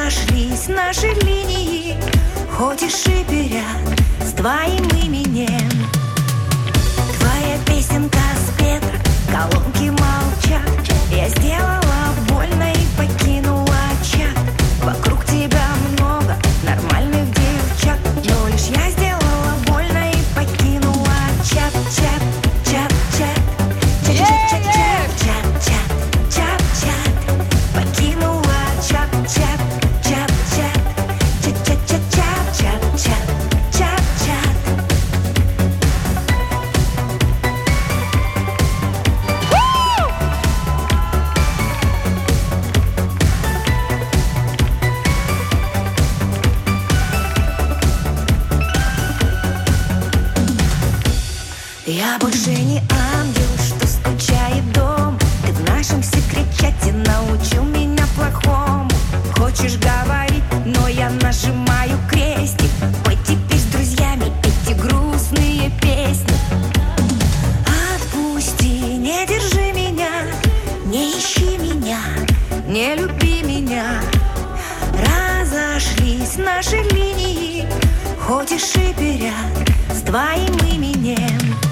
Разошлись наши линии, ходишь и берят с твоим именем. Твоя песенка спета, колонки молчат. Я сделала больно и покинула чат. Вокруг тебя много нормальных девчат, но лишь я сделала больно и покинула чат. Чат, чат, чат, чат, чат, чат, чат, чат, чат, покинула чат, чат, чат, чат, чат, чат, чат, чат, чат, чат, чат. Я больше не ангел, что скучает дома. Ты в нашем секрет-чате научил меня плохому. Хочешь говорить, но я нажимаю крестик. Пой теперь с друзьями эти грустные песни. Отпусти, не держи меня, не ищи меня, не люби меня. Разошлись наши линии, ходишь и берят с твоим именем.